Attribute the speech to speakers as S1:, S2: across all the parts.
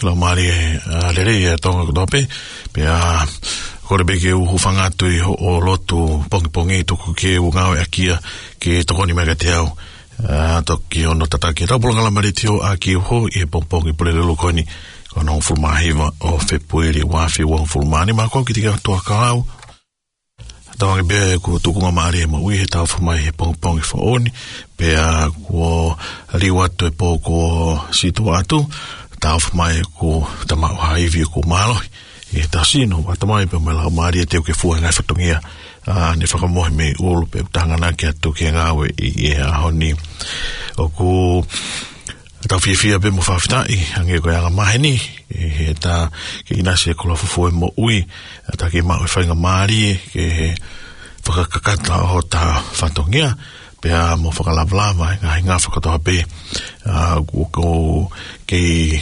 S1: la mari lere tonga dope pe kore beke u hufangatu o lotu pongi tuku ke u ngau akia ke tokoni mega te au toki ono tataki tau polanga la mari tio aki ho i pongi pulele lukoni kono fulmahiva o fepueri wafi wa fulmani ma ko kitika to kau tau be ku tuku mari mo wi tau fulmai pongi fo oni pe ko liwatu e poko situatu tau fulmai ku tama haivi ku malo e tasino watamai pe mala mari te ke fu nga fatongia ne whakamohi me ulu pe tangana ki atu ki ngawe i ahoni o ku tau whiawhia pe mo whawhitai ange koe anga maheni he ta ki inasi e kula fufu e mo ui ta ki mau e whainga maari ke whakakakata o ta whatongia pe a mo whakalavlava ngā whakatoa pe ko kei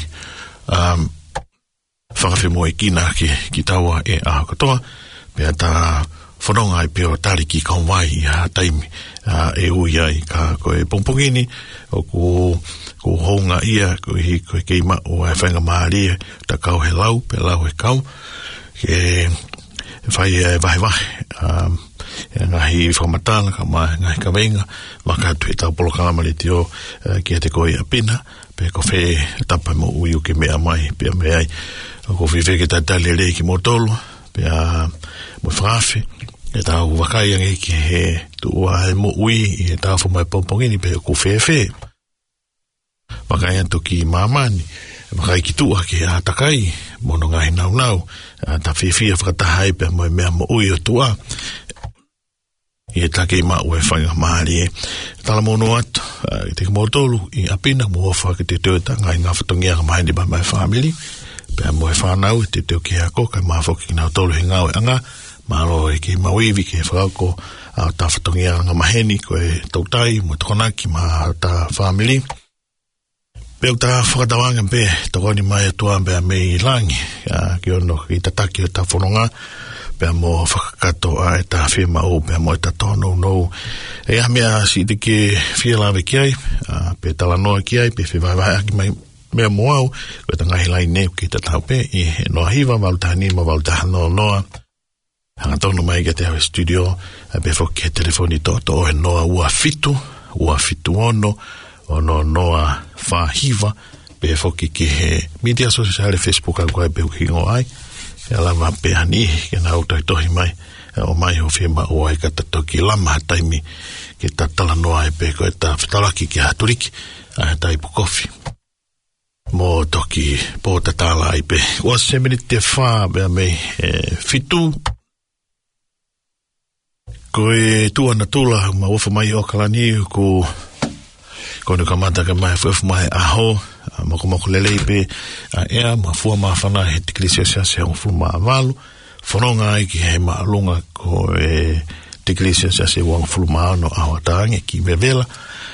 S1: whakawhi mo e kina ki taua e aho katoa pe a ta whanonga i peo tari ki kaumai i a taimi e ui ai ka koe pompongini o ko honga ia koe keima o e whainga maari ta kau he lau pe lau he kau ke whai e vahe e ngahi whamatala ka mai ngahi ka venga wakatu e tau polo kalamari tio ki te koe a pina pe ko whe tapa mo ui o ke mea mai pe a mea ai ko whiwhe ke tatali rei ki motolo pe a mo whawhi e tau wakai ange ki he tua e mo ui i e tau whamai pompongini pe ko whewhe wakai anto ki mamani wakai ki tua ki a takai mono ngahi nau ta whiwhia whakatahai pe mo mea mo ui o tua i e take ma ue whainga maari e tala mono atu i te motolu i apina mo ofa ki te teuta ngai ngā whatongia ka mahindi ba mai family pe mo e whanau te teo ki hako kai maa whoki ki nau tolu he ngau e anga malo e ki mauivi ki e whakako a ta whatongia ngā maheni ko e tautai mo tokonaki ma ta family pe o ta whakatawanga pe tokoni mai atua pe a mei langi ki ono ki tataki o ta whanonga pe a mo whakakato a e ta whima o pe a mo e ta tono no e a mea si te ke whialawe ki ai pe tala noa ki ai pe whiwaiwai aki mai mea moau ko ta ngahi lai neu ki ta tau pe i noa hiva valutahani ma valutaha noa hanga tono mai ke te hawe studio pe whoki he telefoni to e noa ua fitu ono noa whahiva pe whoki ki he media social Facebook a koe pe ukingo ai e lama pe hani ke na utai tohi mai o mai ho whima o ai kata toki lama taimi ke ta tala noa e pe koe ta whitalaki ki haturiki a tai po kofi mo toki po ta tala ai pe ua se minute wha bea mei fitu koe tuana tula ma ufa mai o kalani kono kamata ka mai ufa mai aho moko lelei pe ea ma fua ma whana he tiklisio se on fu ma avalu whanonga ai ki he maalunga ko tiklisio se wang fu ma no aho taange ki mevela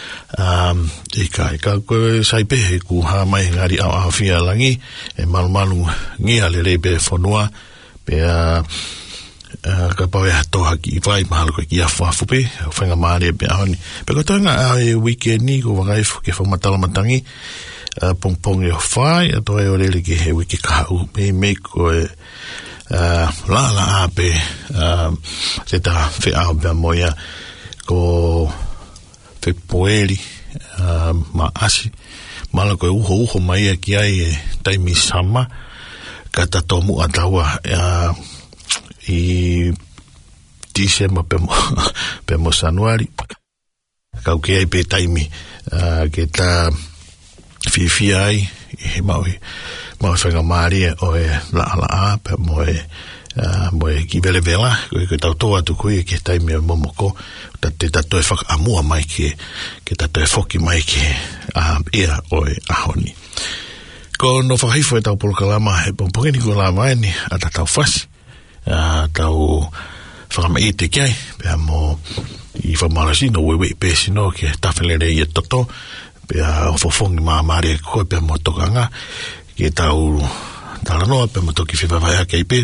S1: e ka koe saipehe ku ha mai ngari au ahawhia langi e malu ngia lelei pe whanua pe ka pawe hatoha ki i vai mahalo ko ki a whafupe whainga maare pe ahoni pe ko tanga a e weekendi ko wangaifu ke whamatala matangi pongpongi o whai a toi o rele ki he wiki kahau me ko la a pe se ta whi au pe moia ko whi poeri ma asi mala ko uho mai a ki ai e taimi sama ka tato mu ataua i December pe mo Januari kau ke ai pe taimi ke ta fifia ai he maui whainga maari o e la pe mo e ki vela ke tau toa tu kui ke taimi o momoko te tato e whaka amua mai ke tato e whoki mai ke ea o e ahoni ko no whakaifo e tau polokalama he pompongini ko lama eni a ta tau whasi tau whakamai te kiai pia mo i whamarasi no wewe pesi no ke tawhelere i e toto pia fofongi maamare koe pia mo tokanga ke tau talanoa pia mo toki whiwawai ake i pe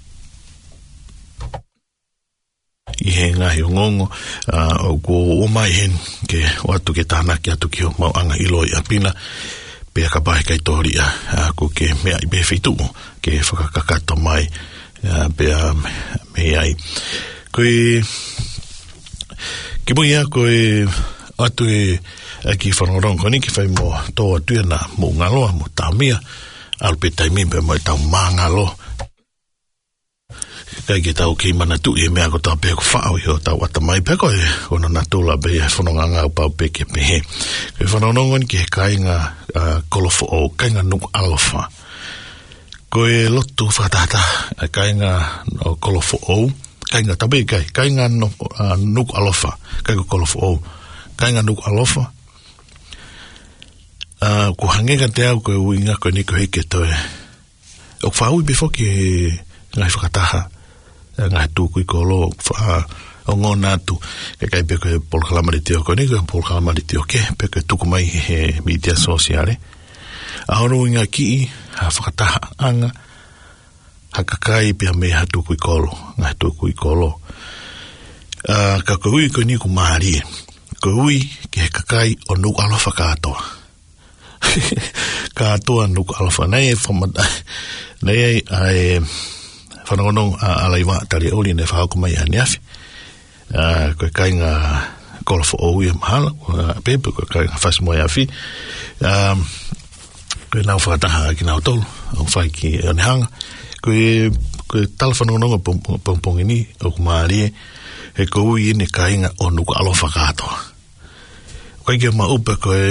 S1: i he ngahi o ngongo o ko o mai hen ke watu ke tānaki atu ki o mau anga ilo i apina pea ka pai kai toria ko ke me ai be fitu ke whakakakato mai pea me ai koe ki mo ia koe atu ki whanorong koni ki whai mo toa tuena mo ngaloa mo tamia alpe taimi pe mo tau mangalo kai ke tau ki mana tu e mea ko tau pe ko whao i o tau ata mai pe koe kono natula be e whanonganga o pau pe ke pehe koe whanonongon ki he kainga kolofo o kainga nuk alofa koe lotu whakatata kainga kolofo o kainga tabe kai kainga nuk alofa kainga kolofo o kainga nuk alofa ko hangega te au koe uinga koe niko heke toe o whaui befo ki ngai whakataha ngai tūku i kolo o ngona atu kai pe koe pol kalamari teo koe niko pol kalamari teo ke pe koe tuku mai he media sosiale a hono uinga ki ha whakataha anga hakakai pia me ha tūku i kolo ngai tūku i kolo ka koe ui koe niko maari koe ui ki he kakai o nuk alofa katoa katoa nuk alofa nei whamata nei ai whanongonong alaiwa tari oli ne whahako mai ane afi koe kainga kolofo o ui mahala pepe koe kainga whasimoe afi koe nau whakataha ki nau tolu au whai ki anehanga koe tala whanongononga pongpongini o kumaarie he koe ui ine kainga o nuk alofa katoa koe ke maupe koe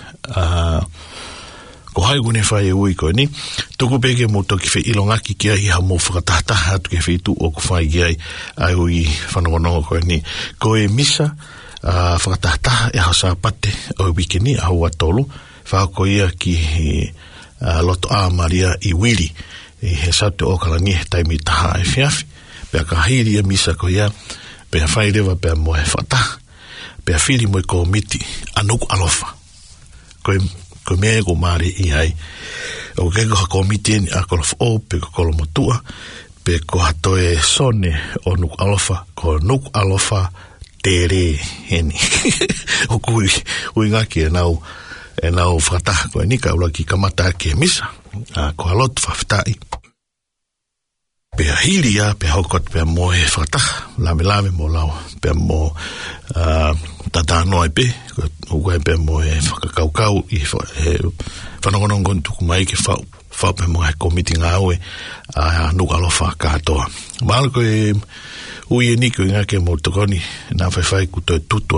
S1: ko hai gune whai ui koe ni tuku peke mo toki whi ilongaki ki ai ha mo whakatahtaha atu ke whi tu o ku whai ki ai ui whanongonongo koe ni koe misa whakatahtaha e hao sāpate o wikini a hua tolu whako ia ki loto a Maria i wiri i he saute o kalangi he taimi taha e whiawhi pea ka hairi a misa ko ia pea whai rewa pea mo he whataha pea whiri mo i komiti anuku alofa koe mea ko maari i hai o keko ha komiti ni a kolofo o pe ko kolomotua pe ko hatoe sone o nuk alofa ko nuk alofa tere heni o kui uingaki e nau whakataha koe ni ka ula ki kamata ke misa ko halotu whawhitai pe hiri a pe haukot pe moe whakataha lame mo lau pe mo tatanoa pe ugai pe moe whakakaukau i whanongonongon tuku mai ke whau pe moe komiti ngā ue nuk alofa katoa maal koe ui e niko inga ke mo tokoni nā whaiwhai ku toi tutu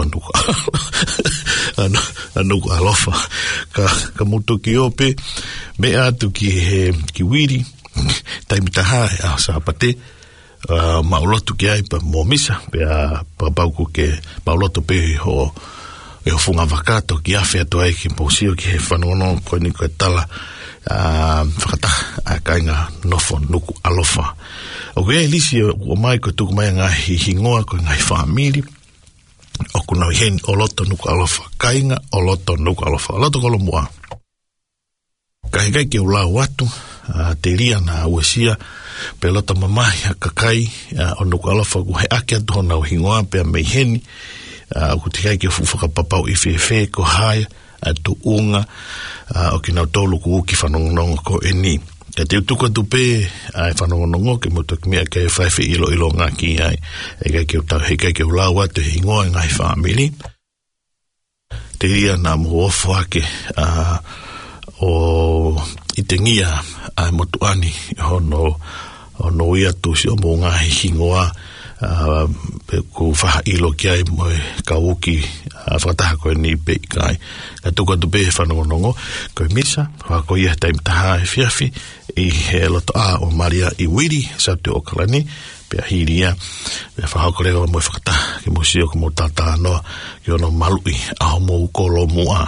S1: nuk alofa ka mutu ki ope me atu ki wiri taimitaha e a sāpate maulotu ki ai pa mo misa pe a papauku ke maulotu pe ho e ho funga wakato ki awhia to ai ki posio ki he whanono koe ni koe tala whakata a kainga nofo nuku alofa o koe elisi o mai koe tuku mai ngā hingoa koe ngai whamiri o kuna hen o loto nuku alofa kainga o loto nuku alofa o loto kolo mua kai ke ula watu te ria na uesia pe lota mamahi a kakai o nuku alofa ku he ake atu hona o hingoa pe a meiheni ku te kai ke whakapapau i whewhe ko hae atu unga o ki nau tolu ku uki whanongonongo ko e ni e te utuka tu pe ai whanongonongo ke moto ki mea ke whaiwhi ilo ngā ki ai e kai ke utau he kai ke ula watu he hingoa ngai whamili te ria na muofu ake o i te ngia ai motuani hono ia tusi o mo ngā hingoa ku whaha ilo ki ai mo ka uki whakataha koe ni pe i kai ka tuka tu pe whanongonongo koe misa whako ia taim taha e whiawhi i he loto a o Maria i wiri saute o kalani pe a hiria pe whahako rega mo whakataha ki mo sio ko mo tata noa ki ono malui a homo ukolo mua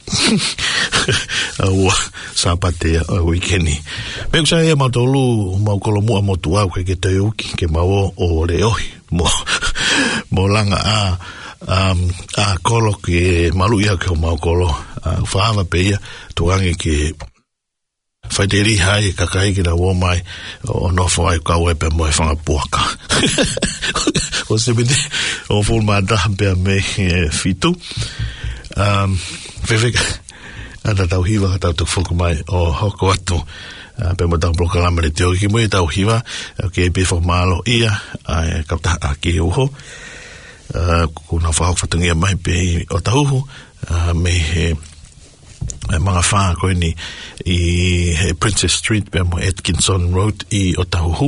S1: ua sapate a wikeni me kusa ea mautolu mau kolo mua mo tuau ke te uki ke mau o le ohi mo langa a kolo ke malu ia ke o mau kolo whaava pe ia tuangi ke whaiteri hai kakai ki na womai o nofo ai kawe pe moe whanga puaka o sebete o fulma daha pe me fitu Vevega Ana tau hiwa tau tu whuku mai o hoko atu. Pe mo tau proklama le te oki mui tau hiwa. Ke pe whamalo ia. Kauta a ke uho. Kuna whahok whatungia mai pe o tauhu. Me he mga whaa koe ni i he Princess Street pe mo Atkinson Road i o tauhu.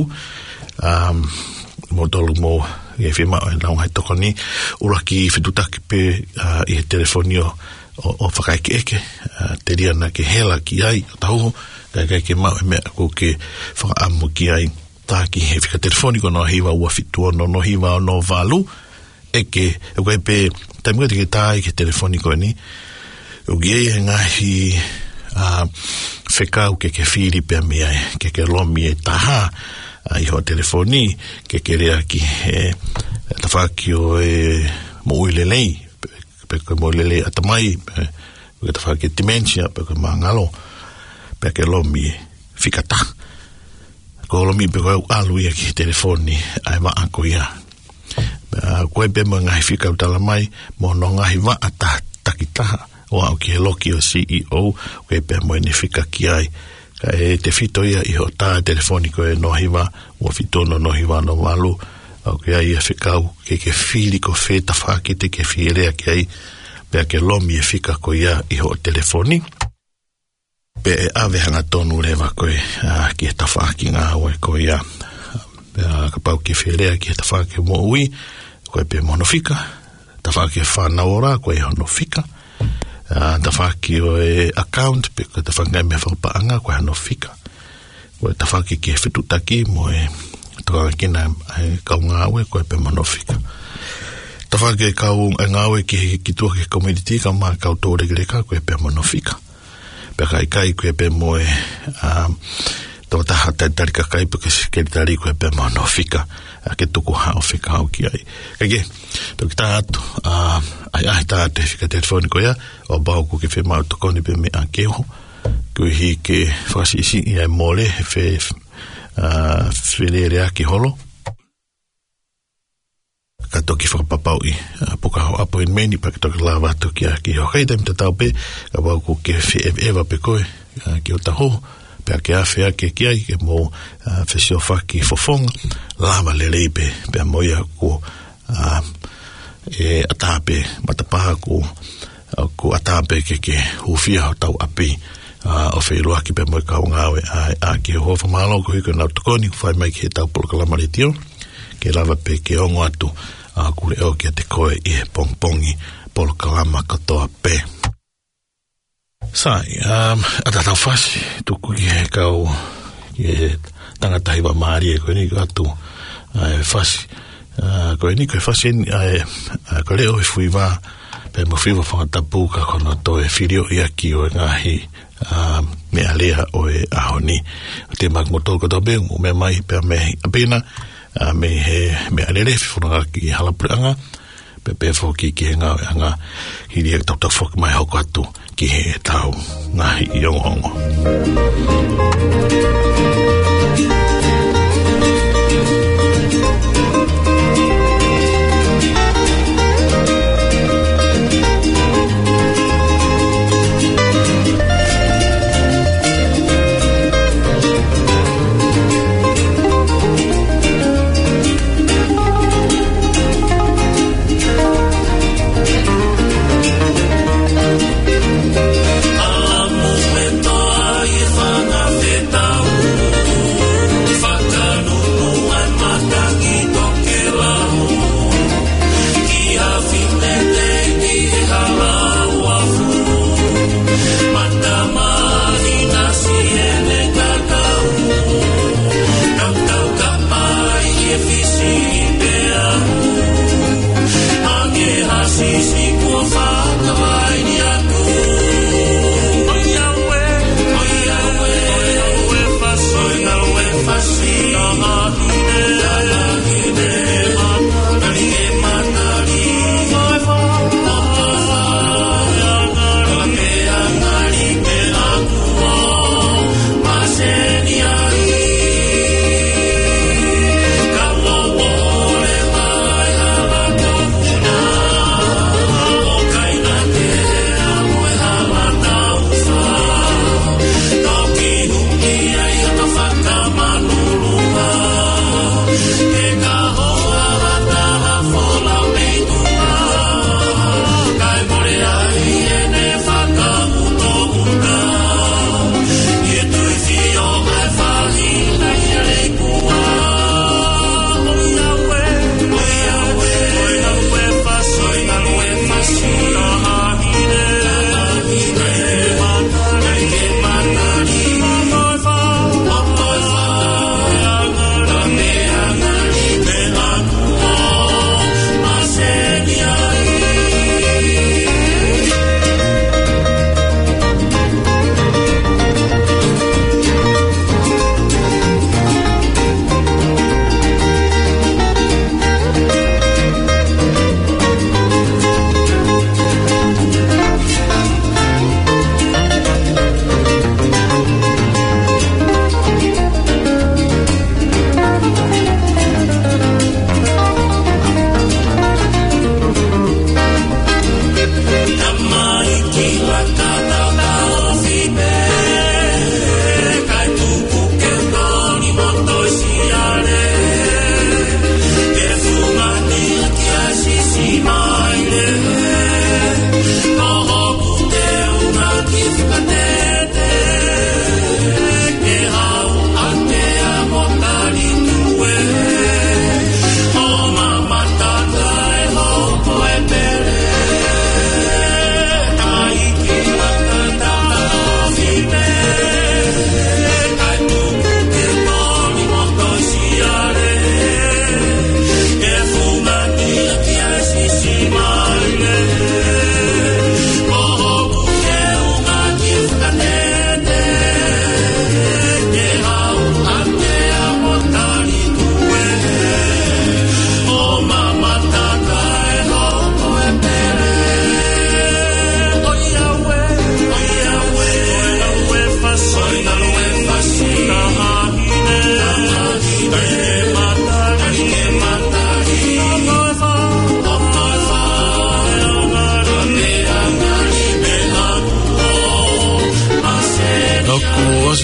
S1: Mo tolu mo e whima o nau hai toko ni. Uraki whitutaki pe i he telefonio o whakaike eke, te riana ke hela ki ai, o tahu, kai ke mau e mea ko ke whakaamu ki ai, tā ki he whika telefoniko no hiwa ua fitua no hiwa o no valu, eke, e koe pe, taimuka te ke tā i ke telefoniko ni, o ki e ngahi whekau ke whiri pia mi ai, ke lomi e taha, i hoa telefoni, ke rea ki he, tawhaki o e mo uilelei, pe koe mo lele atamai, pe koe ta whake dementia, pe koe maangalo, pe ke lomi whikata. Ko lomi pe koe alu ia ki telefoni, ai maa ko ia. Koe pe mo ngahi whikau tala mai, mo no ngahi waa takitaha, o au ki he loki o CEO, koe pe mo ene whika ki ai, ka e te whito ia i ho tā telefoni koe no hiwa, o whitono no hiwa no malu, au ke ai e whikau ke whiri ko wheta whakete ke whirea ke ai pea ke lomi e whika ko ia i ho telefoni pe e awe hanga tonu rewa koe ki he tawhaki ngā oe ko ia pea ka pau ke whirea ki he tawhaki mo ui koe pe mono whika tawhaki e whanau ora koe hono whika tawhaki o e account pe koe tawhaki ngai me whaupaanga koe hono whika koe tawhaki ki he whitutaki mo e toka kina kau ngāwe koe pe monofika. Ta whake kau ngāwe ki tua ki community ka maa kau tōre greka koe pe monofika. Pe kai koe pe moe tō taha taitari ka kai pe ke tari koe pe monofika. Ke tuku hao whika hao ki ai. Kage, pe ki tā atu ai tā atu e whika telefoni koe ia o bau ku ke whemau tokoni pe me a keho. Koe hi ke whasisi i ai mole he whilere aki holo ka toki whakapapau i puka ho apo in meni pa ka toki lawa toki aki ho kei taim te tau pe ka wau ku ke ewa pe koe ki o taho pe a ke awhi ake ki ai ke mo whesio whaki fofonga lawa le reipe pe a moia ko e atape matapaha ko atape ke hufia ho tau api o whairua ki pe moe kau ngāwe a ki ho whamalo ko hiko nau tukoni whai mai ki he tau polo kalamari tio ke lava pe ke ongo atu kule eo ki a te koe i he pongpongi polo kalama katoa pe sai atatau whasi tuku ki he kau ki he tangatahiwa maari e koe ni atu whasi koe ni koe whasi koe leo e whuiwa pe mo whiwa whangatapu ka kono to e whirio i aki o ngahi mea lea o e ahoni o te magmoto ko tobe mo me mai pe me apena me he mea lele whiwhunanga ki halapuanga pe fo ki ngā anga hiri e tau whok mai hoko atu ki he tau ngahi i ongo
S2: Amo me toa i whanga whetau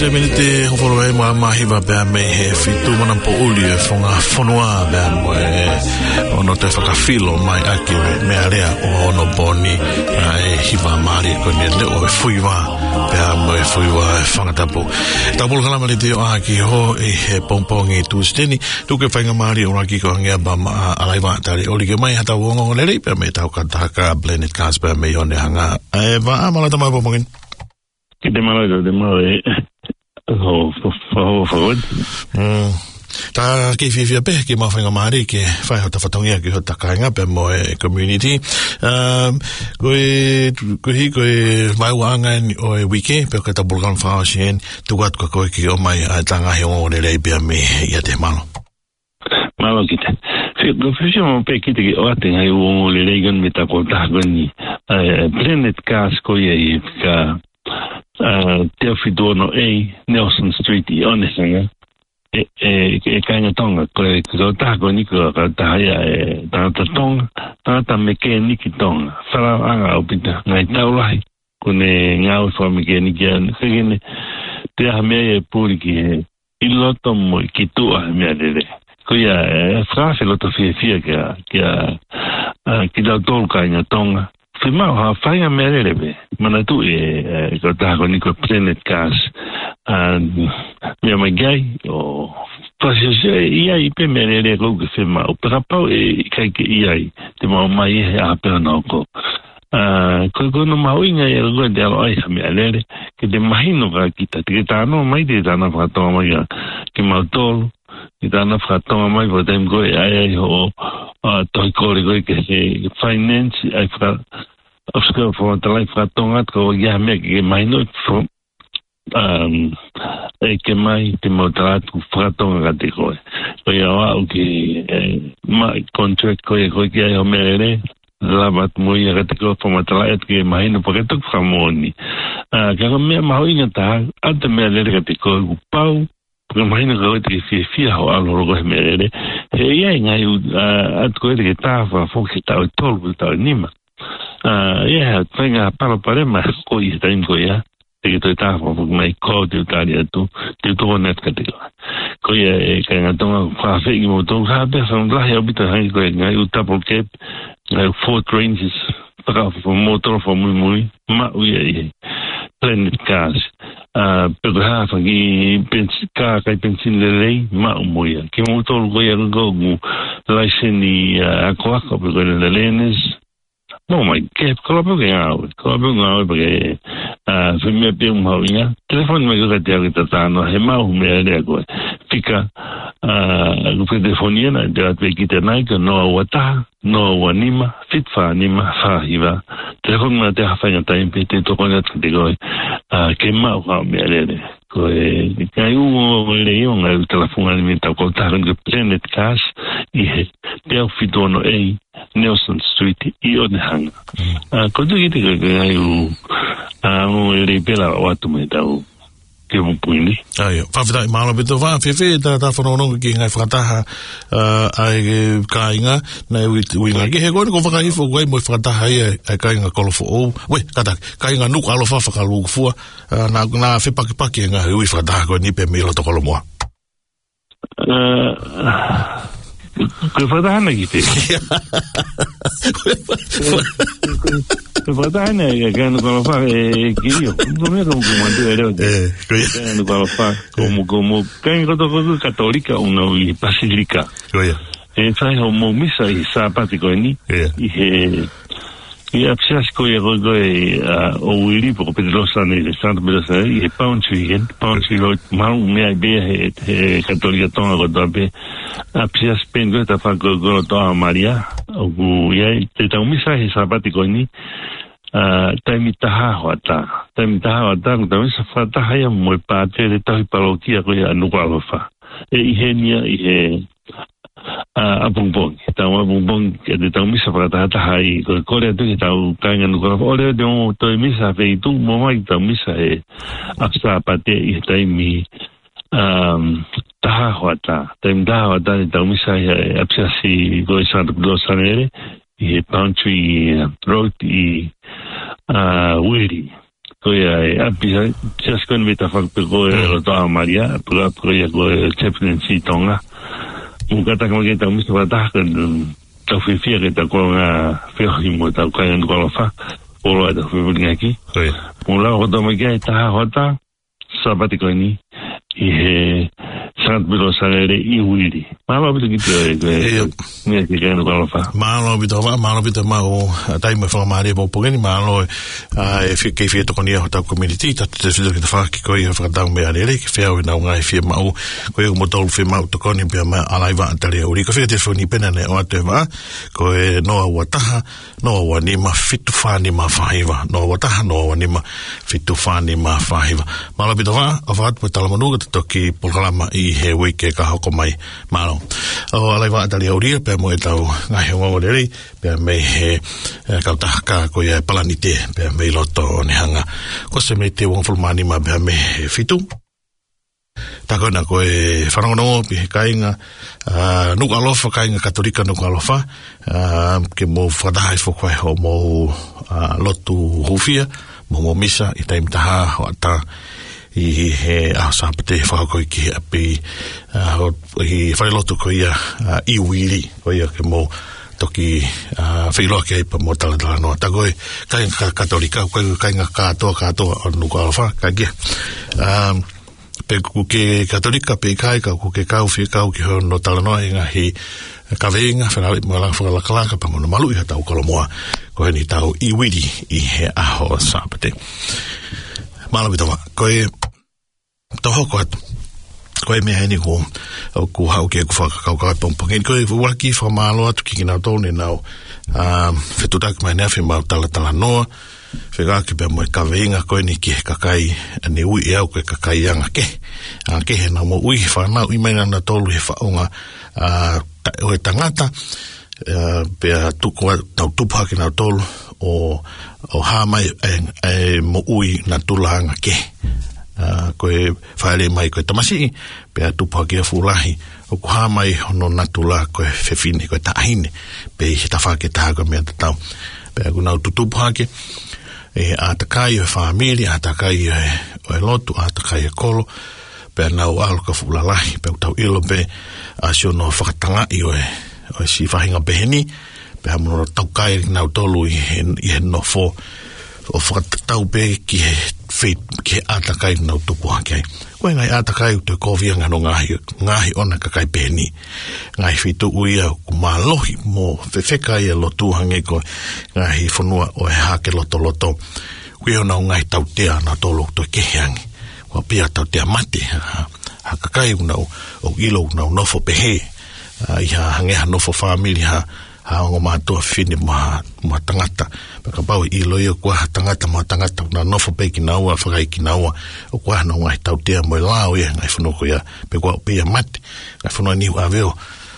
S1: se minute hofolo e mahi va be me he fitu mana po uli e fonga fonua be mo ono te whakawhilo mai ake me area o ono boni e hiva mari ko ne le o fuiwa be mo e fuiwa whangatapu tapul kalama le te o aki ho e he pongpongi tusteni tuke whainga mari o raki ko hangia ba alaiwa tari oli ke mai hata wongo le pe me tau kataka blended cars be me yone hanga e va amala tama pongpongin
S2: que te malo de favor.
S1: Ta ke fifia pe ke mawhainga mari ke whai hota whatongia ke hota kainga pe mo e community. Koe mai wanga o e wike pe ke ta bulgan whao sien tukat ko koe ki o mai a tanga he o le rei pe me ia te malo.
S2: Malo kita. Ko fifia mo pe kita ke o ate ngai o le rei gan me ta ko ta gani. Planet Cars ko ye ka Teofidono Nelson Street I onesanga e kainga tonga ko tako ni ko ta ya ta tonga ta mekaniki tonga fala anga opita ngai taulai kone ngau so mekaniki segene te ame puri ki iloto mo ki tu a me dele ko ya fra filosofia ki da tol kainga tonga Fima ha fainga merebe mana tu ko ta ko ni ko Planet Cars me magai o passenger ia ipe merele ko que fima o prapa kai ke ia te mai a pena ko ko no mauinga e go de ai me alere que de imagino que kita no mai de dana para tomar ya que mautol e dana para tomar mai podem go ai ho to ko que finance ai para Oscar for the life of Tonga, go ya make my note from que mai te motrat ku fratonga te ko. Ko ya okay my contract ko ke ya mere labat mo ya te ko for matlat ke mai no porque to famoni. Ka me mai ngata ante me le te ko pau porque mai no go te fia ho alo go mere. He ya ngai at ko te ta fa fo ke ta tol ta nima. Venga para ma ko I sta in ko ya te to ta fo mai ko te ta dia tu net ka te ko ya ka nga tonga fa fe mo to ha be son la ya bita ha ko nga u ta porque Ford Rangers para fo motor fo muy ma u ya Planet Cars pero ha fa ki pensin le lei ma mo ya ki motor go ya go la seni a ko ko le lenes No, my God, colopo porque se me pide un joven, teléfono me gusta que está no he mau me le go. Fica lo que telefonia de la pequita que no wata, no wanima, fitfa anima fa iba. Teléfono me te hafa en time te to con de go. Que mau me le ko kai u le un el teléfono alimenta con ta de Planet Cars e Teofidono Nelson Street I Onehanga. Ko tu ite ke ai u le pela watu me tau ke mo puini.
S1: Ai, fa fita malo bito va fe ta fono ki ngai frataha ai kainga na winga ke he go ko fa ifo go mo frataha ai kainga kolofo o we kata kainga nu alo fa ka lu fu na fe paki nga ui frataha go ni pe me lo to kolomo. Que frataha na ki te. Que frataha na que no lo fa kiyo. No me como mandero. Que no lo fa como que no to católica una basílica. Oye. Sai homo misa I sapatiko ni. E a psiasko e go o wili por Pedro Sané de Santo Pedro Sané e Pauntry lo mal me be católica tonga go dobe a psias pengo ta fa go to Maria o ye te ta misa e sapatiko ni taimitaha wata ko misa fata haya mo parte de ta parokia ko ya no fa e ihenia a bonbon que de tão missa para tá aí ko le tu tá kainga no ko ole de um to missa fe tu mo mai tão missa e afta pate I tai mi tá hota tem da hota tão missa e apsia si go Santo Pedro Sané e Pauntry Road I Willy
S2: Koia api just kon vita fakpeko rota Maria pura koia ko chaplain si tonga mukata kama kita mesti pada kan tau fifia kita ko nga fio mo tau kain ko fa polo ada fio ngaki mula ko to magia ta hota sabati ko ni sangat bilo sare iwiri malo begitu ni que no fa
S1: malo bito mau tai me fa mare po pogeni malo que fieto con ia ta community ta te fido que fa que coi fa dang me ale que feo na ngai fi mau ko mo tol fi mau to con pe ma alaiva antale uri ko fi te foni pena ne o te va ko no wataha no wani ma fitu fani ma faiva no wataha no wani ma fitu fani ma faiva malo bito va avat po talamanu to ki polama I he weke ka hoko mai malo o alaiva atali auria pe mo tau ngai ngo le pe me he ka taka ko ia palanite pe me loto ne hanga ko se me te won fulmani ma pe me fitu ta kona ko e farangono pe kainga nu alofa kainga katolika nu alofa ke mo fadai fo ko ho mo lotu hufia mo misa I time ta ho ta I he asapte whakako ki api I whailotu ko ia iwiri ko ia ke mo toki whiloa ke ipa mo talatala noa takoe kainga katolika kainga katoa nuka alwha kakia pe kuke katolika pe kai ka kuke kau whikau ki ho no talanoa inga hi kawenga whanale mo lang whakalakalaka pa mono malu iha tau kolomoa ko he ni tau iwiri I he aho asapte Malo bitoma, koe toho koe mea heni ko hau ke ku whakakau kai pompongeni koe waki whamalo atu ki kinau tōne nau whetutak mai nea whimau talatala noa whekaki pia moe kaweinga koe ni ki he kakai ni ui e au koe kakai anga ke he nau mo ui he whanau I maina na tolu he whaonga o he tangata pia tuku tau tupuhaki nau tolu o hamai mo ui na tulanga ke koe whaere mai koe tamasi pe tupa kia fulahi o ku hamai hono na tula koe whewhine koe tahine pe I ta whake taha mea tatau pe aku nau tutupa ke atakai o whamiri atakai o lotu atakai o kolo pe nau aloka fulalahi pe utau ilo pe asio no whakatanga o si whahinga beheni pe hamono taukai nau tolu I he no fo o whakatau pe ki he atakai nau tupu hake ai koe ngai atakai te kovianga no ngahi ona kakai peheni ngai whitu uia ku malohi mo whewhekai e lotu hange ko ngahi whanua o he hake loto koe o nau ngai tau tea na tolu to keheangi kua pia tau tea mate hakakai nau o ilo nau nofo pehe iha hangeha nofo family ha ngo matua fini ma tangata ka pau I loio kwa tangata na nofo pe ki naua whakai ki naua o kwa no ngai tau tea mo lao ia ngai whanoko ia pe kwa pia mate ngai whanua niu aveo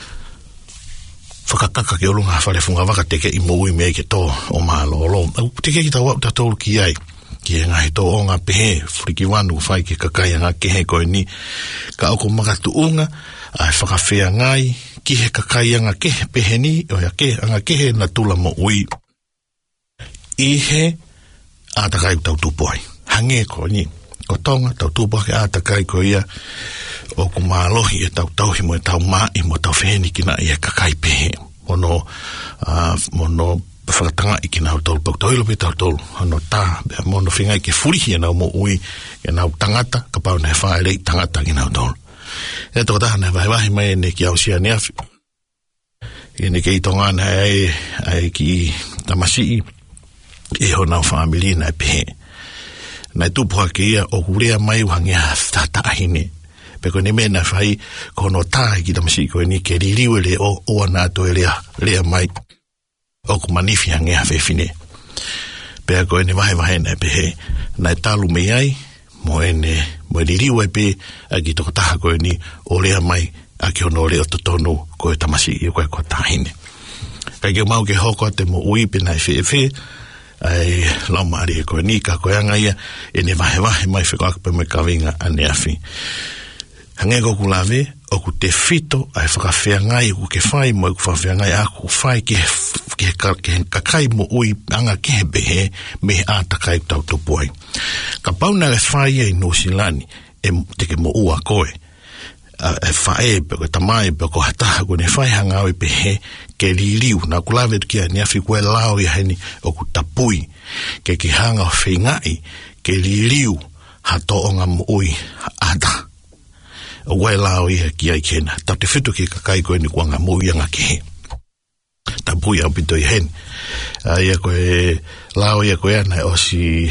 S1: whakakaka ke olunga whare funga waka teke I mo ui mea ke tō o mahalo teke ki tau wau tatolu ki ai ki ngai tō o ngā pehe furiki wanu whai ke kakai ngā kehe koe ni ka oko makatu unga ai whakawhea ngai ki he kakai anga ke peheni o ya ke anga ke na tula mo ui I he atakai tau tupoi hange ko ni ko tonga tau tupo ke atakai ko ia o ku malohi e tau hi mo tau mai mo tau feheni kina I he kakai pehe mono whakatanga I kina tau tau ilo pe tau ano ta mono whingai ke furihi na mo ui ke nau tangata ka pau na he whaere tangata kina tau e tō tahana vai mai ne ki au sia neafi e ne kei tonga na ai ki tamasi e ho nau family na pehe na tupuha ke ia o kurea mai uhangia tata ahine pe ko ne mena whai kono tae ki tamasi ko ni ke ririu ele o ana to lea mai o ku manifi hangia whewhine pe ko ne vai na pehe na talu me ai mo ririu e pe a ki toko taha koe ni o lea mai a ki ono leo totonu koe tamasi I koe ko tahine. Kai ke mau ke hoko te mo ui pe nai whewhe ai lau maari e koe ni ka koe anga ia e ne vahe mai whekaka pe me kawinga a neafi. Hange ko ku lawe o ku te fito ai whakawhea ngai ku ke whai mo ku whawhea ngai aku whai ke ke kakai mo ui anga ke behe me a takai tau tupuai. Ka pauna e whai e no silani e teke mo ua koe. E whae pe ko tamai pe ko hataha ko ne whai hanga o behe ke liliu. Na kulawe kia ni afi koe lao ia heni o ku tapui ke ki hanga o whingai ke liliu hato o ngā mo ui ada. O wai lao ia ki ai kena. Tau te whitu ki kakai koe ni kua ngā mo ui anga ke he. Tapui au pito i hen. Ia koe lao ia koe ana o si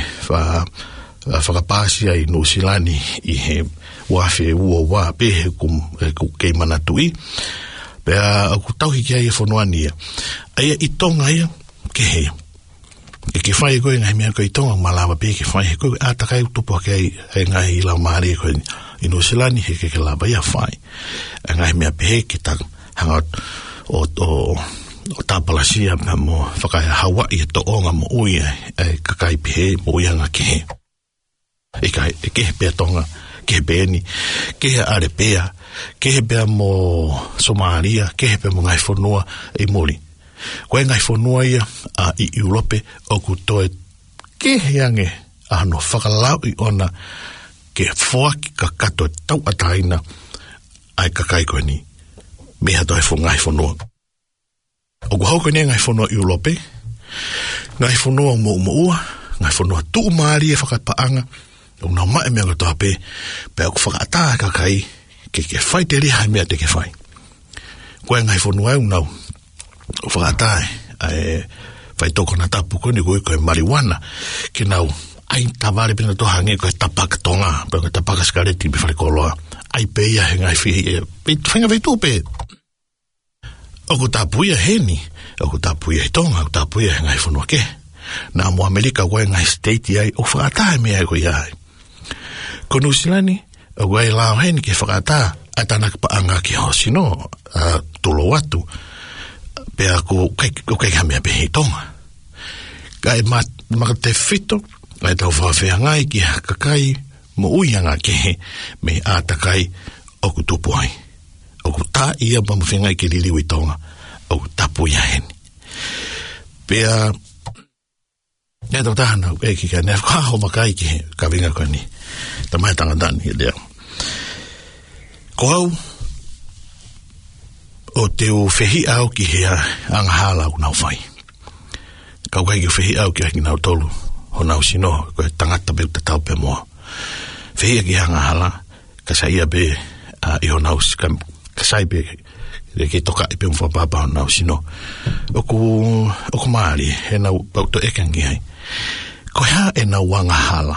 S1: whakapāsia i Nusilani i he wafe ua wā pehe ku kei manatui. Pea au ku tauhi ki ai e whonoani ia. Aia i tonga ia ke he. Ke whai koe ngai mea koe i tonga malawa pehe ke whai. Koe atakai utupo ke ai ngai i lau maari koe i Nusilani he ke lava ia whai. Ngai mea pehe ke tak hangot o tāpalasia mo whakai Hawaii e to onga mo ui e kakai pehe mo ianga ke he. E ke he pea tonga, ke he pea ni, ke he are pea, ke he pea mo Somalia, ke he pea mo ngai whanua e mori. Koe ngai whanua ia i Europe o ku toe ke he ange ano whakalau i ona ke whoaki ka kato tau ataina ai kakai koe ni. Meha toi ngai whanua. O ku hauko ngai whanua Europe, ngai whanua mo ua, ngai whanua tuu maari e whakapaanga, o nau mai mea katoa pe o ku whakaataa kakai, ke whai te reha mea te ke whai. Koe ngai whanua e unau, o whakaataa e whai toko na tapu kone koe marijuana, ke nau, ai taware pina toha nge koe tapaka tonga, koe tapaka skareti me whare koloa, ai peia he ngai whinga veitu pe. O ku tapuia heni, o ku tapuia i tonga, o ku tapuia ngai whanua ke. Nā mo Amerika koe ngai state ai, o whakatae mea koe iai. Ko Nusilani, o koe lao heni ke whakatae, a tanak pa anga ki hosino, tulo watu, pea ko kei hamea pehe i tonga. Kai maka te whito, kai tau whawhea ngai ki kakai, mo uianga ke me atakai o ku tupu ai. O ku tā ia pa mo whengai ki liliu i tonga, o ku tapu ia heni. Pea, nea tau tahana, e ki ka nea whaho makai ki ka winga koe ni, ta mai tangatani i lea. Ko au, o te u whehi au ki hea angahala u nau whai. Kau kai ki whehi au ki haki nau tolu, ho nau sino, koe tangata peu te tau pe moa. Whehi ki angahala, ka sa ia be i ho nau kasai be ke toka i pe mwa papa nau sino oku maari he nau pauto ekangi hai ko hea e nau wanga hala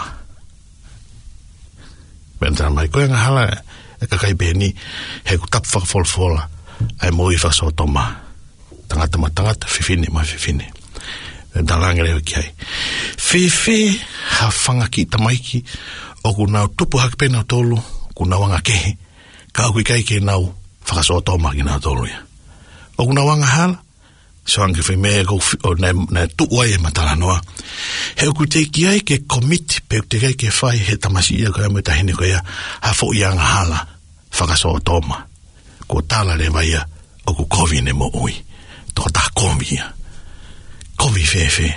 S1: bentana mai ko hanga hala e kakai be ni he ku tap whakawholwhola ai mo i whasotoma tangata whiwhine mai whiwhine bentana langere ki hai whiwhi ha whangaki tamaiki oku nau tupu haki pe nau tolu ku nau wanga kehe ka au kai ke nau whakasotoma ki nau tolu ia. O kuna wanga hala, so anke whemea o na tuua e matala noa. He o ku te ki ai ke komiti pe te kai ke whai he tamasi ia koe me tahine koe ia ha fo i anga hala whakasotoma. Ko tala le vai ia o ku kovi ne mo ui. Toko ta kovi ia. Kovi whewhe.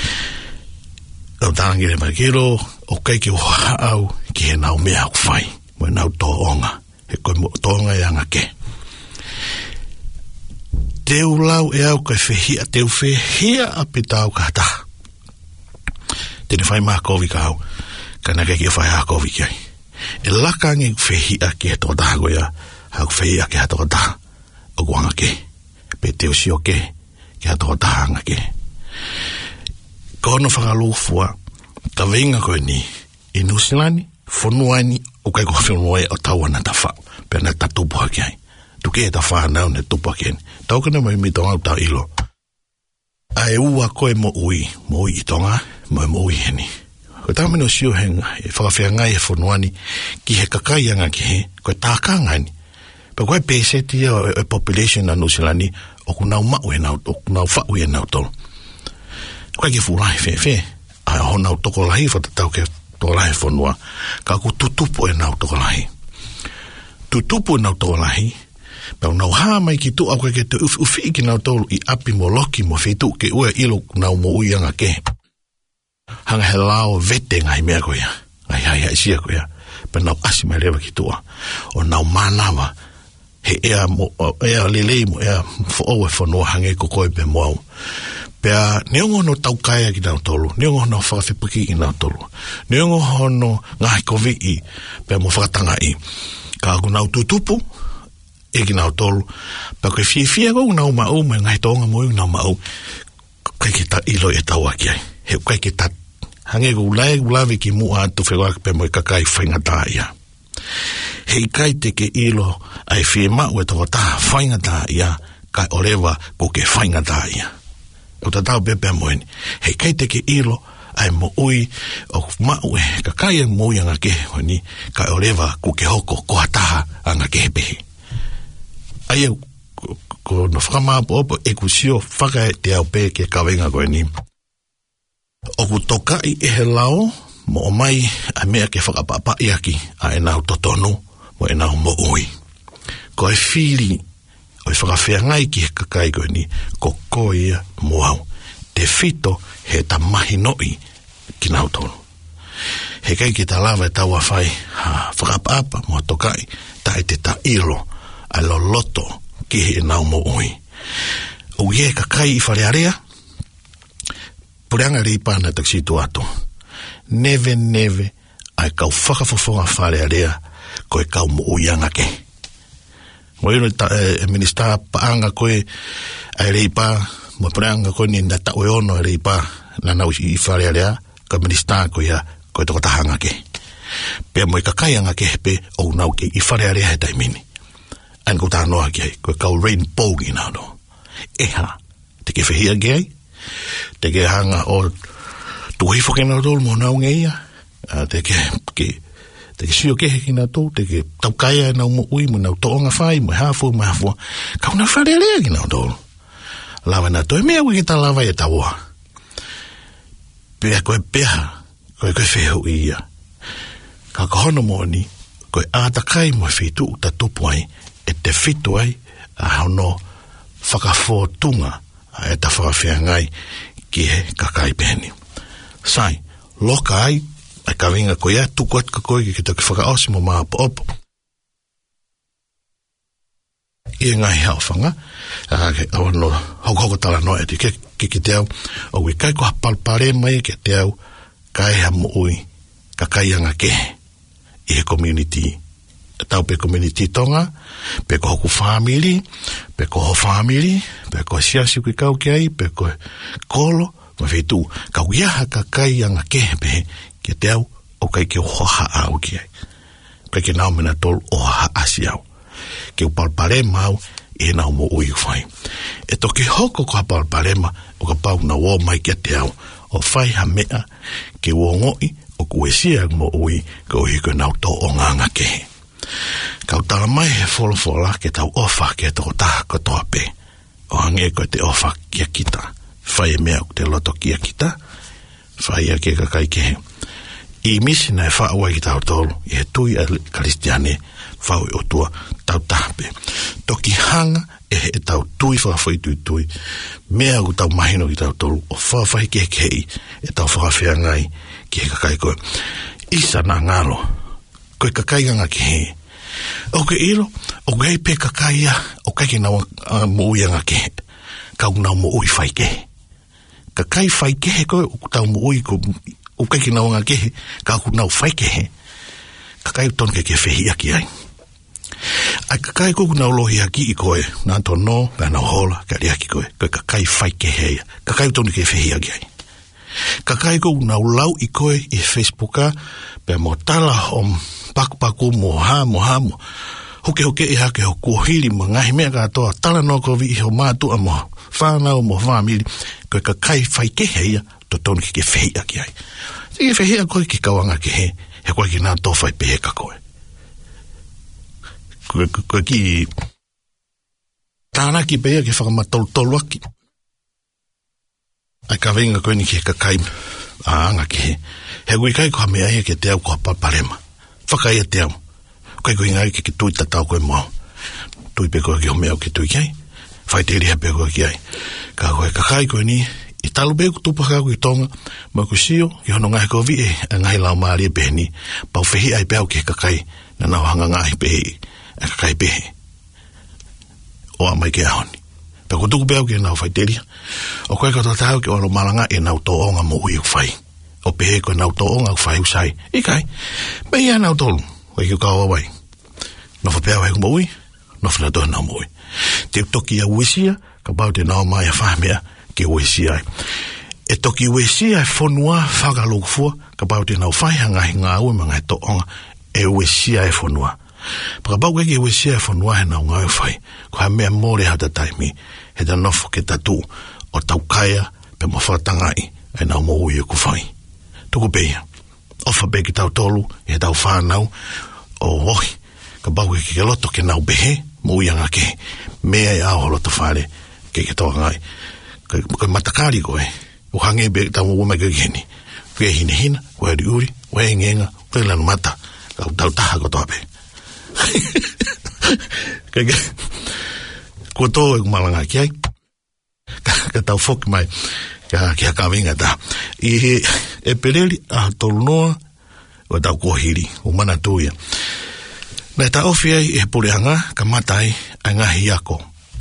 S1: O tāngere makero o kai ke hoa au ki he nau mea ku whai. Mo nau tō onga. He koe mo tonga e anga ke. Teu lau e au kai whehia, teu whehia api tau ka ta. Tene whai maa kovi ka au, ka nake ki whai haa kovi ki ai. E lakangi whehia ki he tō tahago ia, hau whehia ki ha tō taha, o kuanga ke. Pe teu sio ke, ki ha tō taha anga ke. Kono whakalufua, ka venga koe ni, i Nusilani, whonuani, o kai ko whenua e o tauana ta whao, pe na tatupu haki ai. Tuke e ta whanau ne tupu haki ai. Taukana mai mi tonga utau ilo. A e ua koe mo ui i tonga, mo ui heni. Koe tāmino sio henga, e whakawhia ngai e whonuani, ki he kakai anga ki he, koe tāka ngani. Pa koe pēseti e population na Nusilani, o kunau mau e nau, o kunau whau e nau tolu. Koe ki fūlahi whewhe, a ho nau toko lahi whatatau ke toko lahi whanua, ka ku tutupu e nau toko lahi. Tutupu e nau toko lahi, Pau nau haa mai ki tu au ke te ufi ki nau tolu I api mo loki mo fitu ke ua ilo nau mo uianga ke. Hanga he lao vete ngai mea ko ia. Ai sia ko ia. Pa nau asi mai lewa ki tua. O nau manawa he ea lelei mo ea fo noa hange ko koe pe moau. Pea neongo no tau kaya ki nau tolu, neongo no whakawhipaki ki nau tolu, neongo no ngahi kovi I, pea mo whakatanga I. Ka aku nau tutupu, e ki nau tolu, pea koe fia kou nau mau, me ngahi tonga mo nau mau, kai ki ta ilo e tau aki ai, he kai ki ta hange kou lawe ki mua atu whewaka pea mo I kakai whaingata ia. Hei kai te ke ilo ai fie mau e toko ta whaingata ia, kai orewa ko ke whaingata ia. O ta tau pepe moeni. Hei kai te ke ilo, ai mo ui, o mau e, ka kai ang mo ui anga ke, honi, ka orewa ku ke hoko, ko hataha anga ke pehe. Ai au, ko no whakamaapo opo, e ku sio whaka te au pe ke kawenga koe ni. O ku tokai e he lao, mo o mai, a mea ke whakapapa iaki, a e nau totonu, mo e nau mo ui. Ko e whiri, o whakawhea ngai ki he kakai koe ni, ko koia moau. Te fito he ta mahi noi ki nau tonu. He kai ki ta lawa e taua whai, whakapapa mo tokai, ta e te ta ilo, a lo loto ki he nau mo ui. O ie kakai I wharearea, pureanga rei pāna taksi tu ato. Neve, ai kau whakafofonga wharearea, koe kau mo ui anga ke. Mo ino minister paanga koe ai rei pā, mo preanga koe ni nata oe ono ai rei pā, na nau I wharearea, ka minister koe ia, koe toko tahanga ke. Pea mo I kakai anga ke pe, o nau ke I wharearea he taimini. An ko tā noa ki ai, koe kau rainbow ki nau no. Eha, te ke whihia ki ai, te ke hanga o tuhifo ke nau tolu mo nau ngeia, te ke sio kehe ki nau tolu, te ke tau kaya nau mo ui, mo nau toonga whai, mo hafua, kau nau wharearea ki nau tolu. Lawa na toi mea wiki ta lawa e taua. Pea koe peha, koe whehu ia. Ka kahono mo ni, koe ātakai mo whitu ta tupu ai, e te whitu ai, a hono whakafōtunga, a e ta whakawhea ngai, ki he kakai pēni. Sai, loka ai, ai ka winga koe ia, tuku at ka koe ki te whakaosi mo maa po opo. I ngai hawhanga, au no hoko tala noe te ki te au, au I kai ko hapalpare mai ke te au, kai ha mo ui, ka kai anga ke, I he community. Tau pe community tonga, pe ko hoku family, pe ko ho family, pe ko siasi ki kau ki ai, pe ko kolo, ma whetu, ka uiaha ka kai anga ke pe, ke te au, o kai ke hoha au ki ai. Kai ke nau mena tolu o ha asi au. Ke upalpare mau, e nau mo ui whai. E toki hoko ko hapalparema, o ka pau na wō mai ke te au, o whai ha mea, ke wō ngoi, o kuesia mo ui, ko hiko nau tō o nganga kehe. Kau tala mai he wholofola ke tau ofa ke toko taha katoa pe. O hange ko te ofa kia kita. Whai e mea te loto kia kita. Whai a ke kakai kehe. I misi na e whaua ki tau tolu, I he tui a Kristiane, whau o tua tau tahape. Toki hanga e he tau tui whawhai tui. Mea u tau mahino ki tau tolu, o whawhai ke kei, e tau whawhawhia ngai ki he kakai koe. Isa na ngalo, koe kakai nganga ki he. O ke ilo, o gai pe kakai ia, o kai ke nau mo ui anga ke, kau nau mo ui whai ke. Kakai whai ke koe, o tau mo ui ko, o kai ke nau anga ke, kau nau whai ke he. Kakai ton ke whehia ki ai. Ai kakai kuku nau lohi aki I koe, nā tono, pēr nau hola, ka rea ki koe, koe kakai whai ke hea. Kakai ton ke whehia ki ai. Kakai kuku nau lau I koe I Facebooka, pēr mo tala om paku mo ha. Hoke I hake ho kuhiri mo ngahi mea katoa, tala no ko vi I ho mātua mo whānau mo whāmiri, koe kakai whai ke hea, to ton ke whehia ki ai. Ke whehia koe ki kawanga ki he, he koe ki nā tō whai pehe ka koe. Koe ki tāna ki pehe ke whakamatolu aki. Ai ka venga koe ni ki he kakai anga ki he. He koe kai ko hame aia ke te au ko hapalparema. Whakai a te au. Koe koe ngai ke tui tatau koe mau. tui pe koe ki ho mea o ke tui kiai. Whai te ria pe koe kiai. Ka koe kakai koe ni, i talu pe ku tupa kako i tonga, ma ku sio, i hono ngai ko vi e, a ngai lau maari e pehe ni, pau whihi ai peo ke kakai, na nau hanga ngai pehe, a kakai pehe. O a mai ke ahoni. Pe ku tuku peo ke nau whai te ria. O koe kato tau ke olo malanga e nau to onga mo ui u whai. O pehe koe nau to onga u whai usai. I kai, me ia nau tolu, wai ki kaua wai. No fa peo hei mo ui, no fa na toa nau mo ui. Te toki a uisia, ka bau te nao mai a whamea, ke uisia ai. E toki uisia e whonua whakalukufua, ka bau te nao whaihanga hi ngā ue mga e to onga, e uisia e whonua. Paka bau ke uisia e whonua he nao ngā whai, ko ha mea mōre hata taimi, he ta nofo ke tatu, o tau kaia, pe mo whatangai, e nao mo ui e ku whai. Tuku peia, ofa pe ki tau tolu, e tau whanau, o ohi, ka bau ke loto ke nao behe, mo ui anga ke, mea e ao loto whare, ke toa ngai. Koe matakari koe, uhange be tau ume ke geni. Koe hine hina, koe uri uri, koe ngenga, koe lanu mata, kau tau taha ko toa pe. Ko tō e kumalanga ki ai, ka tau whoki mai, kia ka winga ta. E pereli a tolu noa, o tau kohiri, o mana tuia. Nei ta ofi ai e purehanga, ka matai, ai ngahi ako.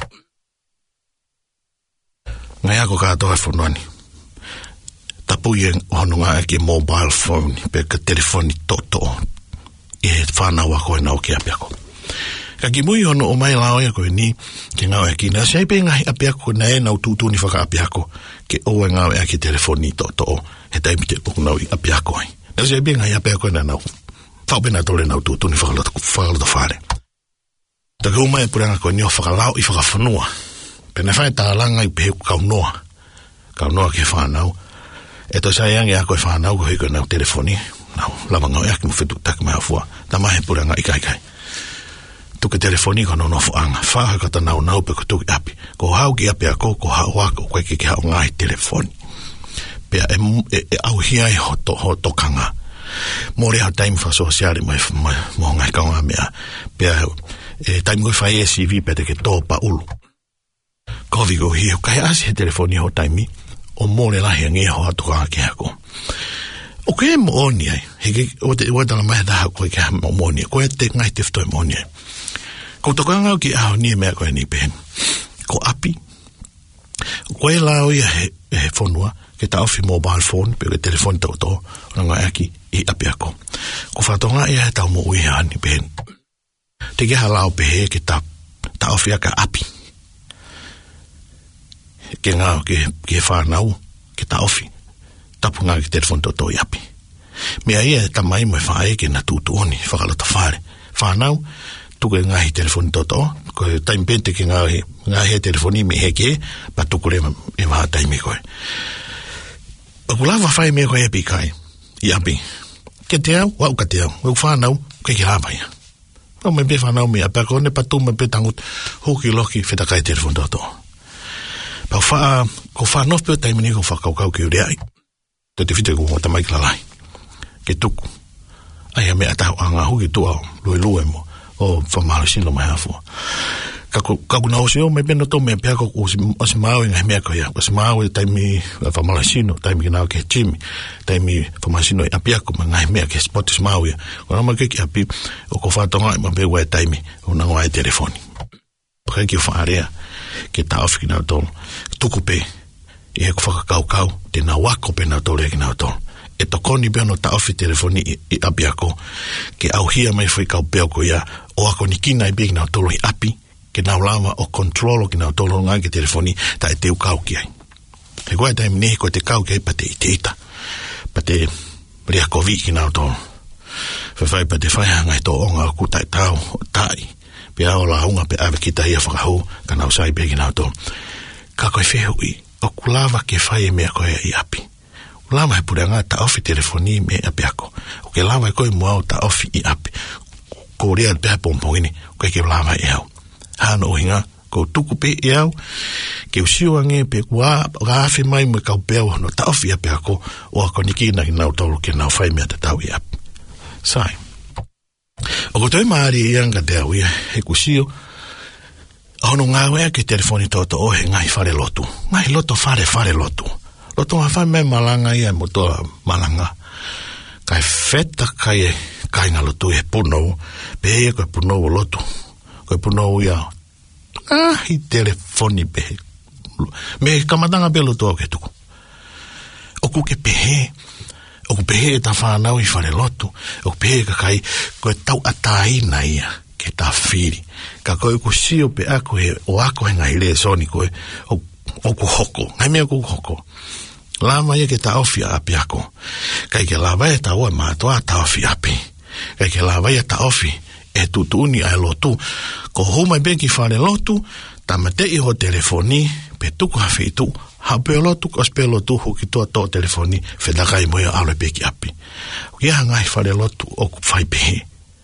S1: Ngai ako katoa e whanuani. Tapu i hono ngā eke mobile phone, pe ka telefoni toto, e whanau ako e nau ke apiako. Ka ki mui hono o mai lao e koe ni, ke ngau e kina, sei pe ngahi apiako na e nau tūtuni whaka apiako, ke o e ngau e ake telefoni toto, he taimite kuku nau i apiako ai. Na sei pe ngahi apiako e na nau, whau pena tole nau tūtuni whakalota whare. Taka umai e puranga koe ni o whakalao i whakawhanua, pena whae tā langa i pehe kaunoa ke whanau, e to sai ange ako e whanau ko hiko nau telefoni, nau lama ngau e aki mu whetuk taki mai hafua, ta mahe puranga i kai. Tuke telefoni ko no nofo anga, whaha kata nau pe ko tuki api, ko hau ki api ako, ko hau wako koe ke hau ngai telefoni. Pea e au hiai ho tokanga, mōre hau taimi wha sosiari mo ngai kaunga mea, pea taimi koe whai e CV pe te ke tōpa ulu. Kovi ko hi o kai asi he telefoni ho taimi o mōre lahi a ngeho atu ka ke hako. O ke mo oni ai, heke o te uatala mai taha koe ke mo oni ai, koe te ngai te fitoi mo oni ai. Ko toko ngau ki aho nie mea koe ni pehen. Ko api, koe lao ia he whonua, ke ta ofi mobile phone, pe ke telefoni tau tō, o ngai aki i api ako. Ko whatonga ia he tau mo ui hea ni pehen. Te keha lao pehe ke ta ofi aka api. Ke ngau ke whanau, ke ta ofi, tapu ngā ki telefoni toto i api. Mea ia ta mai mai whae ke na tūtu oni, whakalata whare. Whanau, tuke ngā hi telefoni toto, ko taimpente ke ngā he telefoni me heke, pa tukure e waha taimi koe. Aku lawa whae mea koe epi kai, i api. Ke te au, wau ka te au, wau whanau, ke ki lawa ia. Wau me pe whanau mea, pa kone patu me pe tangut, hoki loki whetakai telefoni toto. Pau wha, ko whanof peo taimini ko whakaukau ki ureai. Te te white ko ta mai klalai. Ke tuku. Ai a mea tahu a ngā huki tua lue mo. O whamahalo sino mai hafua. Kaku na osi o me peno tō mea pia ko o si māu i ngai mea ko ia. O si māu i taimi whamahalo sino, taimi ki nao ke Jimmy, taimi whamahalo sino i apia ko ma ngai mea ke spotis māu ia. O nama ke ki api, o ko whatonga i ma pewa e taimi, o na ngoa e telefoni. Pakai ki o whaarea. Ke ta ofi ki nau tolu, tuku pe, i he ku whakakaukau, te nau wako pe nau tolu e ki nau tolu. E tokoni peo no ta ofi telefoni i api ako, ke au hia mai whi kau peo ko ia, o ako ni kina i pe ki nau tolu i api, ke nau lama o kontrolo ki nau tolu ngā ki telefoni, ta e teu kau ki ai. He koe taimi nehi koe te kau ki ai pa te i te ita, pa te rea kovi ki nau tolu. Whawhai pa te whaihangai tō onga o kutai tau, o tai, pia o la unga pe ave kita ia whakahu, ka nau sai pe ki nau tō. Ka koe whehui, o kulawa ke whai e mea koe i api. Ulawa he pure ngā ta ofi telefoni me api ako. O ke lawa e koe mua o ta ofi i api. Ko rea pia pompongini, koe ke lawa e au. Hano o hinga, ko tuku pe e au, ke usio ange pe kua gāwhi mai me kau peo no ta ofi api ako, o ako nikina ki nau tolu ke nau whai mea te tau i api. Sai. O ko toi maari i anga te au ia, he kusio, Ono ngā wea ke telefoni toto o he ngai whare lotu. Ngai loto whare lotu. Loto ngā whai me malanga ia motoa malanga. Kai wheta kai ngā lotu e punou. Pehe koe punou o lotu. Koe punou ia. Hi telefoni pehe. Me kamatanga pe lotu au ke tuku. Oku ke pehe. Oku pehe e ta whanau I whare lotu. Oku pehe ka kai koe tau ataina ia. Ke ta whiri. Ka koe ku sio pe ako he o ako he ngai le soni koe o ku hoko. Ngai mea ku hoko. Lama ia ke ta ofi api ako. Kai ke lava ia ta oe mātua ta ofi api. Kai ke lava ia ta ofi e tutuni ai lotu. Ko huma beki whare lotu, ta matei ho telefoni, pe tuku hawhi I tu. Hape o lotu, ospe lotu hoki toa to telefoni, whedakai moia aule beki api. Ia ngai whare lotu o ku whai pehe.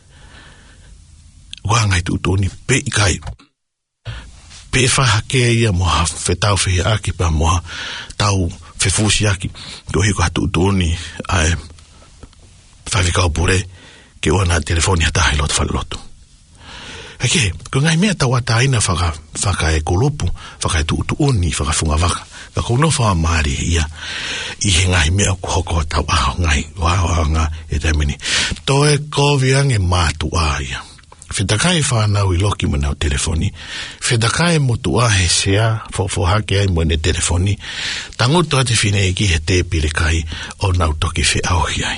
S1: Wa ngai tutuni pe kai pe fa ke ia mo ha fetau fe aki pa mo tau fe fusi aki do hi ka tutuni ai fa ka pure ke ona telefoni ata hi lot fa lotu ake ko ngai me ta wata ina fa e kulupu fa ka tutuni fa funga vaka ka kono fa mari ia I ngai me ko ko ta ngai wa nga e tamini to e ko viange matu ai Whedakai whanau I loki mo nau telefoni. Whedakai motua he sea hake ai mo ne telefoni. Tangutu ate whine ki he te pire kai o nau toki whe auhi ai.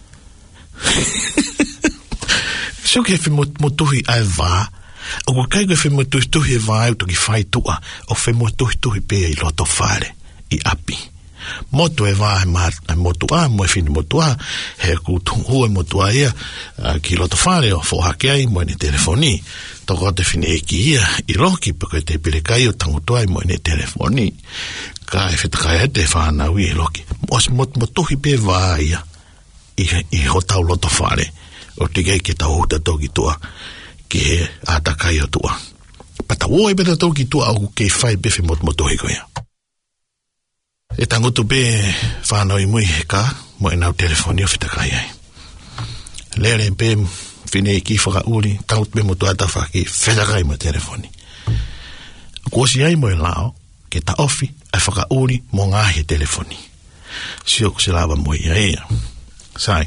S1: So ke whi motuhi ai wā. O ko kai koe whi motuhi wā au toki whai tua. O whi motuhi pēa I loto whare I api. Moto e wā e motua, mo e whini motua, he ku tungu e motua ia, ki loto whare o whohake ai mo e ne telefoni. Toko te whini e ki ia, I loki, pako e te pirekai o tangutua ai mo e ne telefoni. Ka e whetakai e te whanau I loki. Os motuhi pe wā ia, I hotau loto whare, o te kei ke tau huta toki tua, ki he atakai o tua. Pata wo e beta toki tua au kei whai befi motuhi ko ia. E tangutu pe whanau I mui he ka, mo e nau telefoni o whitakai ai. Lere pe whine I ki whaka uri, tangutu pe motu ata whaki, whitakai mo telefoni. Kuosi ai mo e lao, ke ta ofi, ai whaka uri, mo ngahi telefoni. Sio ko se lava mo ia ea. Sai.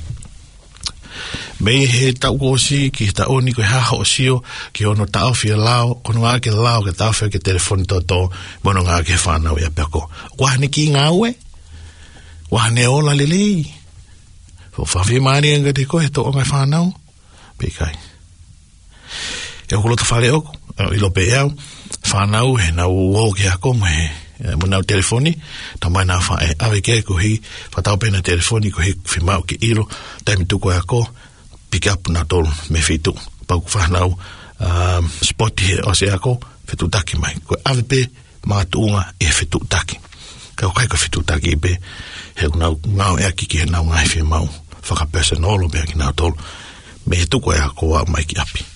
S1: Mei he tau kuosi, ki ta oni koe haha o sio, ki ono ta ofi e lao, kono ngā ke lao, ke ta ofi ke telefoni toto, mono ngā ke whanau ia peko. Wahane ki ngā ue? Wahane ola lelei? Whawhi maari anga te koe, to o ngai whanau? Pekai. E o kulota whare oku, I lope eau, whanau he nau uo ke ako, mo nau telefoni, ta mai nā whae, awe ke ko hi, whatau pena telefoni, ko hi whimau ki iro, taimi tuko e ako, pick up na tolu me fitu, pau whanau, spoti he o se ako, fitu taki mai, ko awe pe, mātuunga e fitu taki. Ka o kai ko fitu taki pe, he ngau e aki ki he nau ngai whimau, whakapersonolo me aki nau tolu, me he tuko e ako wa mai ki api.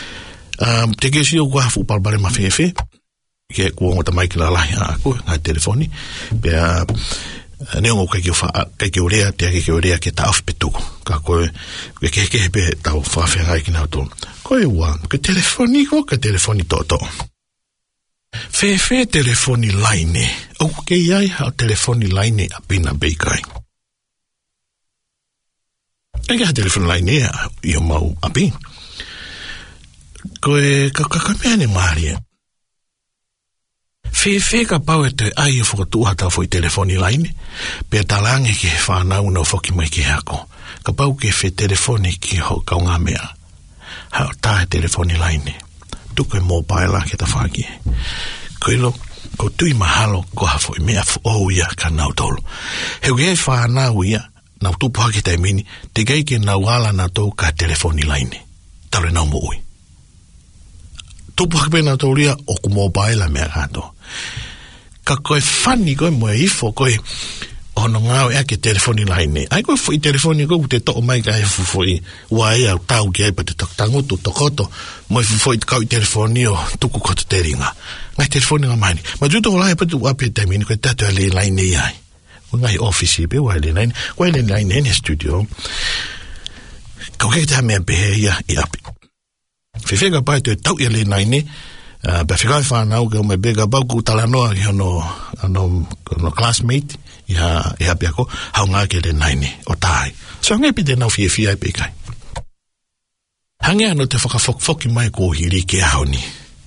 S1: Te kesi o kua hafu palbare ma whewhe, ke kuongo ta mai ki la lahi a ako, ngai telefoni, pea, neongo kai ke urea, te ke urea ke ta ofi petuku, ka koe, ke pe tau whawhengai ki nau tolu. Koe ua, ke telefoni ko, ke telefoni toto. Fe telefoni laine, o ke iai hao telefoni laine a pina beikai. Eke ha telefoni laine I o mau api. Koe, ka mea ne maari Fe ka pau e te ai o whakatua tau fo I telefoni laine, pe talange ki he whanau no whoki mai ki hako. Ka pau ke fe telefoni ki ho kau ngā mea. Hao tae telefoni laine. Tuko e mobile ke ta whaki. Koilo, ko tui mahalo ko hafo I mea o ia ka nau tolu. Heu ke whanau ia, nau tupu haki tai mini, te kei ke nau ala na tau ka telefoni laine. Tale nau mo ui. Tupu haki pe nau tolu ia, o ku mobile mea kato. Ka koe whani koe moe ifo koe ono ngau ea ke telefoni laine. Ai koe fo I telefoni koe te toko mai ka he fufo I ua ea au tau ki ai pa te tangutu tokoto moe fufo I kau I telefoni o tuku koto te ringa. Ngai telefoni nga maini. Ma tuto lai pa tu api te mini koe tatu a le laine iai. Ngai office pe ua le laine. Koe le laine ene studio. Kau kei te hamea pehe ia I api. Whiwhenga pai te tau I le laine Pe whikai whanau ke o mai bega bauku talanoa ki no classmate iha piako hau ngā ke le naine o tāi. So ngai pite nau fia pe kai. Hange ano te whakawhokfoki mai ko hiri ke hau ni.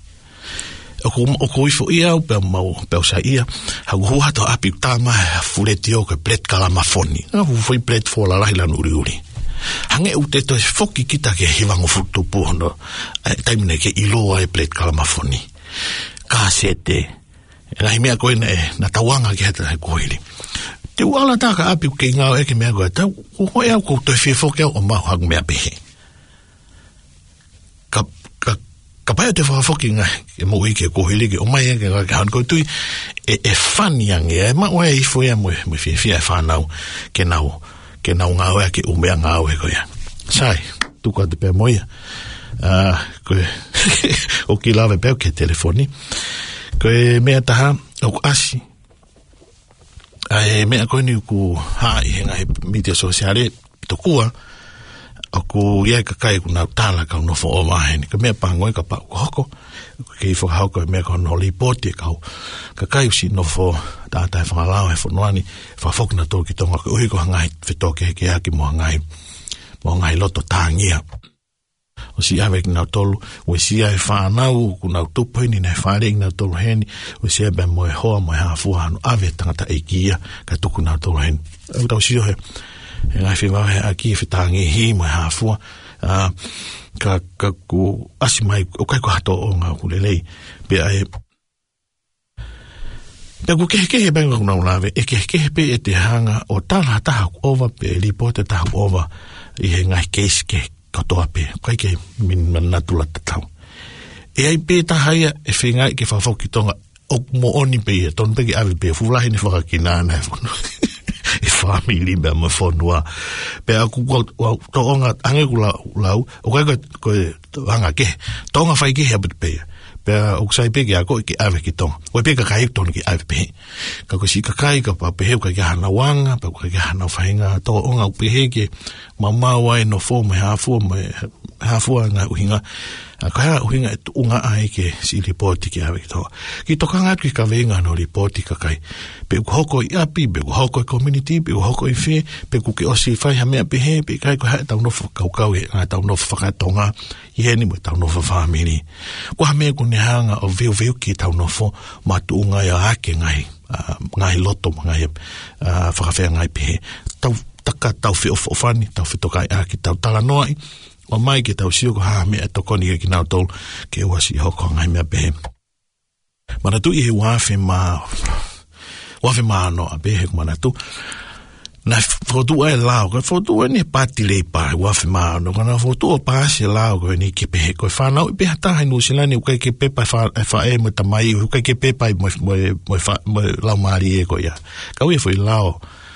S1: O ko ifo ia pe mau pe o sa ia hau huato api tama fuleti o ke plet kalamafoni. Hu foi plet fola lahi lanu uri. Hange u te to foki kita ke hiwango futu puhono taimine ke iloa e plet kalamafoni ka sete na himea koe na tawanga ke hata he kohiri te uala taka api ke ngao eke mea koe ta hoi au kou toi fie foki au o mahu hagu mea pehe ka pai o te whakafoki ngai e mo ike kohiri ke o mai eke ke han koe tui e whani ange e ma oe ifo ea mo fie whanau ke nau ngau ea ke umea ngau e koe sai tuka te pēr moia koe o ki lawe pēr ke telefoni koe mea taha o asi e mea koe ni ku hae henga he media sosiale to kua o ku iai kakai ku nau tāla kau nofo o maheni ka mea pangoe ka pau hoko ke i whakahau koe mea kau no lipoti kau kakai usi nofo tātai whangalao he whanuani whafok na tō ki tonga ko uhi ko hangai whetoke he ke aki mo hangai loto tāngia o si awe ki nau tolu o si awe whanau ku nau tupuini nei whare ki nau tolu heni o si awe moe hoa moe hafua hanu awe tangata e kia ka tuku nau tolu heni au tau si ohe e ngai whiwau he aki e whitangi hi moe hafua ka ku asi mai o kai ko hato o ngā kulelei pe ai pe ku kehe benga kuna ulawe e kehe pe e te hanga o tala taha ova pe lipote taha ova i he ngai case ke katoa pe kai ke min manatula tatau e ai pe taha ia e whengai ke whawhoki tonga o mo oni pe e ton pe ke awe pe fulahi ni whakakinana e whanu e family me mo fonua pe aku to onga ange ku lau o kai ko anga ke tonga fai ke habit pe pe o sai pe ke ako ke ave ki tonga o pe ka kai ton ki ave pe ka ko si ka kai ka pa pe he ka hana wanga pe ka hana fainga to onga pe he ke mama wai no fo me hafu nga uhinga ka uhinga unga ai ke si report ki ave ki to kanga ki ka venga no report ka kai pe ko hoko i api pe ko hoko community pe ko hoko i fe pe ku ke o si fai ha me pe he pe kai ko ha ta no fo ka e nga ta no fo ka tonga i he ni mo ta no fo family ko ha me ku ne hanga o veo ki ta no fo ma tu unga ya ake ngai loto ngai fa fa ngai pe taka tau fi of fani tau fi tokai aki tau tala noi o mai ke tau sio ko ha me to koni ke na tol ke wasi hoko ngai me be mana tu I wafe ma no be he mana tu na foto e lao ko foto ni pati le pa wafe ma no kana foto pa se lao ko ni ke pe ko fa na be ta ha no sila ni ko ke pe pa fa e mo tamai ko ke pe pa mo la mari ko ya ka we foi lao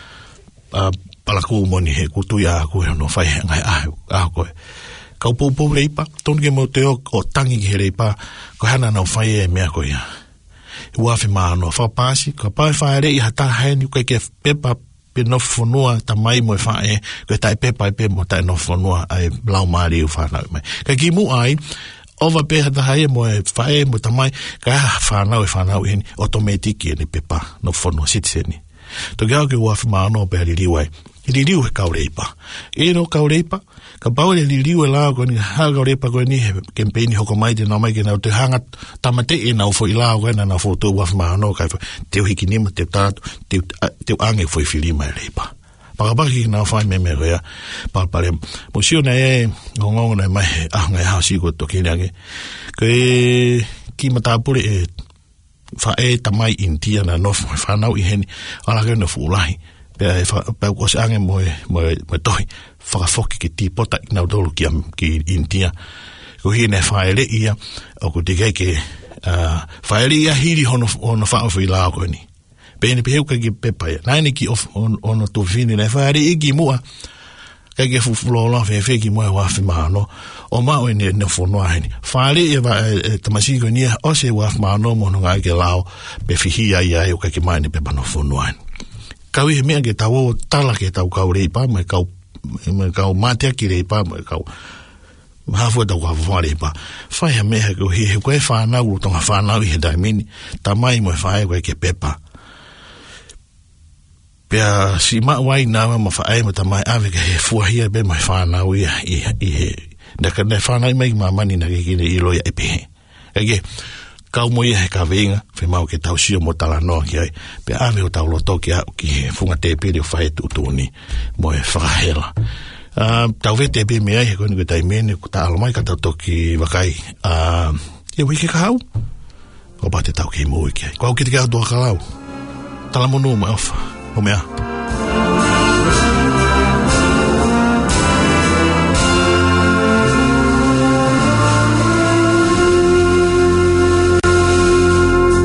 S1: pala ku moni he ku tu ya ku no fai ngai a ko ka po leipa ton ke mo te o tangi ke leipa ko hana no fai e me ko ya wa fe ma no fa pasi ka pa fa re ya ta ha ni ke pepa pe no fonua ta mai mo fa e ko ta pepa pe mo ta no fonua ai blau mari fa na mai ka ki mu ai over pe ha e mo fa e mo ta mai ka fa na ni automatic ni pepa no fonua sitseni to ga ke wa fe ma no pe liwai Liliu he kaureipa. E no kaureipa, ka pau le liliu e lao ko ni ha kaureipa ko ni he kempeni hoko mai te na mai ke na te hanga tamate e na fo I lao ko na fo to waf ma no ka te hiki ni te tatu te ange foi filima leipa. Pa pa ki na fa me rea pa pa mo sio na e ngong na mai ngai ha si ko to ki nge. Ke ki mata pure e fa e tamai intia na no fa na I hen ala ke no fulahi. Pe ko se ange mo toi whakafoki ki tipota I nau dolu ki India ko hi ne whaere ia o ko tikai ke whaere ia hiri hono whaafo I lao ko ni pene pe heuka ki pepa ia naini ki ono tu fini ne whaere iki mua kai ke fufulola fe ki mua wafi maano o mao ne whonoa heni whaere ia tamasi ko nia o se wafi maano mo nunga ke lao pe fihia ia e o kai ke maini pepa no whonoa heni kau he mea ke tau tala ke tau kau reipa, mai kau matea ki reipa, mai kau hafu da kwa vale pa fa ya me ko he ko fa na u tonga fa na i da mini tamai mo fa e ke pepa pea si ma wai na ma fa ai ma tamai ave ke fu hia be ma fa na u i da ka ne fa na mai ma mani na ke i lo ya epe ke kau mo ia ka venga fe mau ke tau sio mo tala no ki ai pe ave o tau lo toki a ki funga te pe de fai tu ni mo e frahela tau vete pe me ai ko ni tai mene ku ta almai ka tau toki wakai e wi ke kau o bate tau ki mo ki ko ki te ka do kau tala mo no ma ofa o mea